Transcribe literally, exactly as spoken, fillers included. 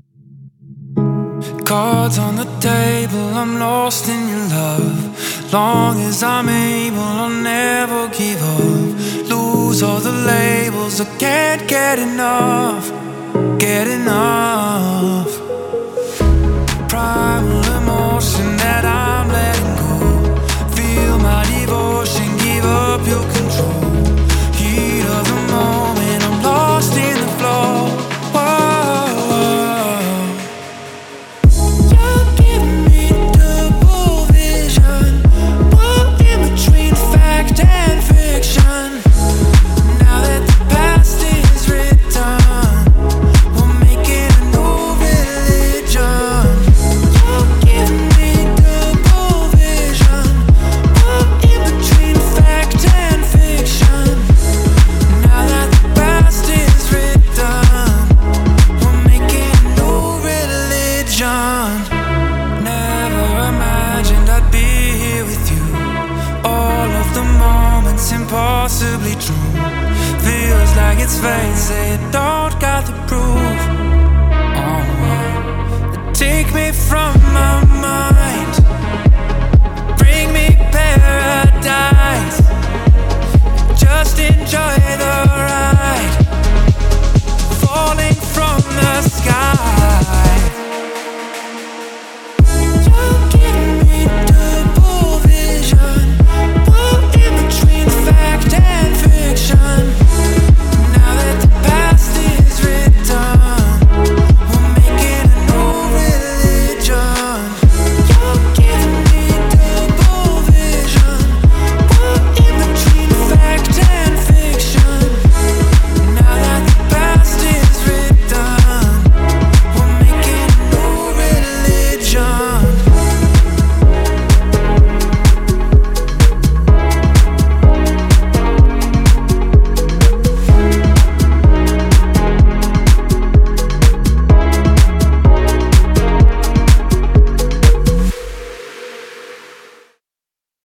Cards on the table, I'm lost in your love. Long as I'm able, I'll never give up. Lose all the labels, I can't get enough. Get enough.